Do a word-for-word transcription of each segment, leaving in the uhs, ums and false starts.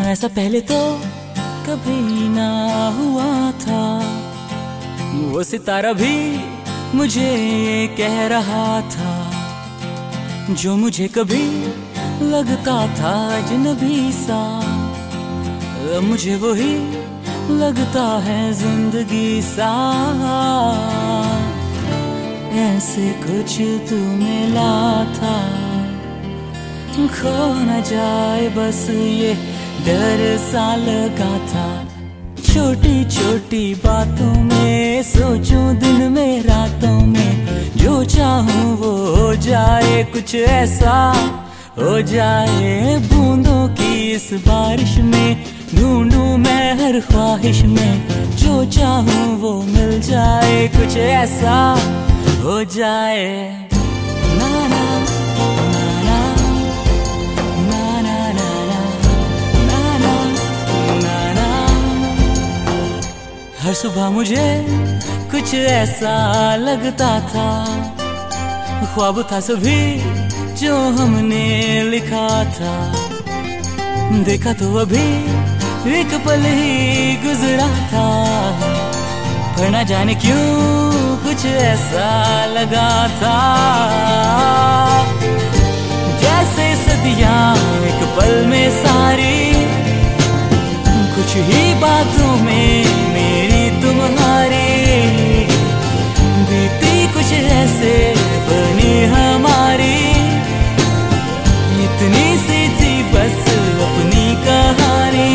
ऐसा पहले तो कभी ना हुआ था। वो सितारा भी मुझे कह रहा था, जो मुझे कभी लगता था अजनबी सा, अब मुझे वही लगता है जिंदगी सा। ऐसे कुछ तू मिला था, खो न जाए बस ये डर सा लगा था। छोटी छोटी बातों में सोचूं दिन में रातों में, जो चाहूं वो हो जाए, कुछ ऐसा हो जाए। बूंदों की इस बारिश में ढूंढूं मैं हर ख्वाहिश में, जो चाहूं वो मिल जाए, कुछ ऐसा हो जाए। ना ना ना ना ना ना ना ना ना ना। हर सुबह मुझे कुछ ऐसा लगता था, ख्वाब था सभी जो हमने लिखा था। देखा तो अभी एक पल ही गुजरा था, पर ना जाने क्यों कुछ ऐसा लगा था। जैसे सदियां एक पल में सारी, कुछ ही बातों में मेरी तुम्हारी, बीती कुछ ऐसे बनी हमारी। इतनी सी थी बस अपनी कहानी,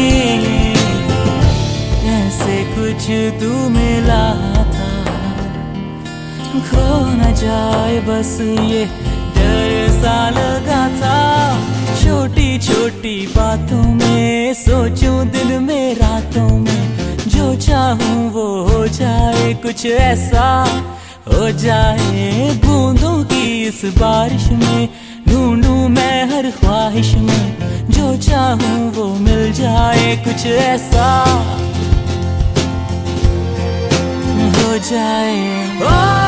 ऐसे कुछ तू मिला था, खो न जाए बस ये डर सा लगा था। छोटी छोटी बातों में सोचूं दिन में रातों में, जो चाहूं वो हो जाए, कुछ ऐसा हो जाए। बूंदों की इस बारिश में ढूंढूं मैं हर ख्वाहिश में, जो चाहूं वो मिल जाए, कुछ ऐसा हो जाए। ओ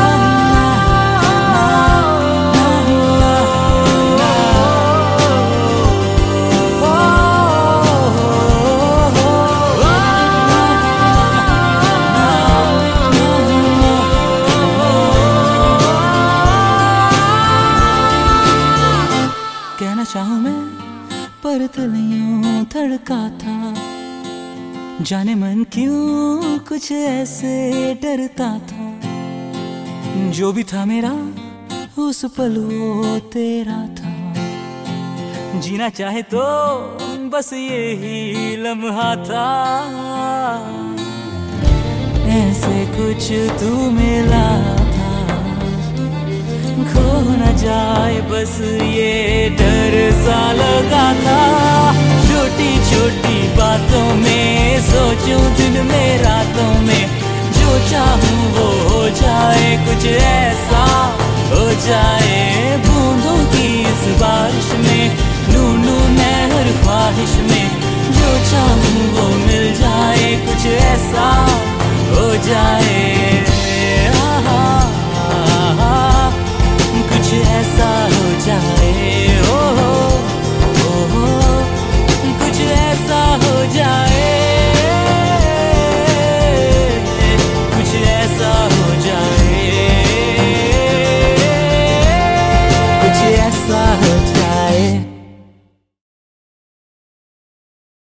कहना चाहूं मैं पर दिल यूं धड़का था, जाने मन क्यों कुछ ऐसे डरता था। जो भी था मेरा उस पल वो तेरा था, जीना चाहे तो बस यही लम्हा था। ऐसे कुछ तू मिला था, खो न जाए बस ये डर सा लगा था। छोटी छोटी बातों में सोचूं दिन में रातों में, जो चाहूं वो हो जाए, कुछ ऐसा हो जाए। बूंदों की इस बारिश में ढूंढूं मैं हर ख्वाहिश में, जो चाहूं वो मिल जाए, कुछ ऐसा हो जाए।